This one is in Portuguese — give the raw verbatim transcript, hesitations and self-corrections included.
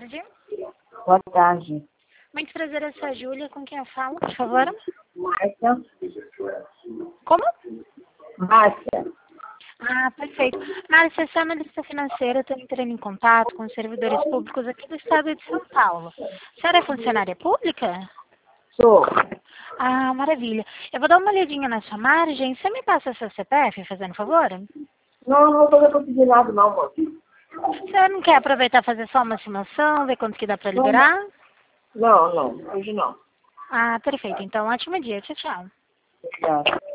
tarde. Boa tarde. Muito prazer, eu sou a Júlia. Com quem eu falo, por favor? Márcia. Como? Márcia. Ah, perfeito. Márcia, essa é uma lista financeira. Estou entrando em contato com os servidores públicos aqui do estado de São Paulo. A senhora é funcionária pública? Sou. Ah, maravilha. Eu vou dar uma olhadinha na sua margem. Você me passa seu C P F, fazendo favor? Não, não vou fazer conseguir nada não, moço. Você não quer aproveitar e fazer só uma estimação, ver quanto que dá para liberar? Não, não, hoje não. Ah, perfeito. Então, ótimo dia. Tchau, tchau. Obrigada.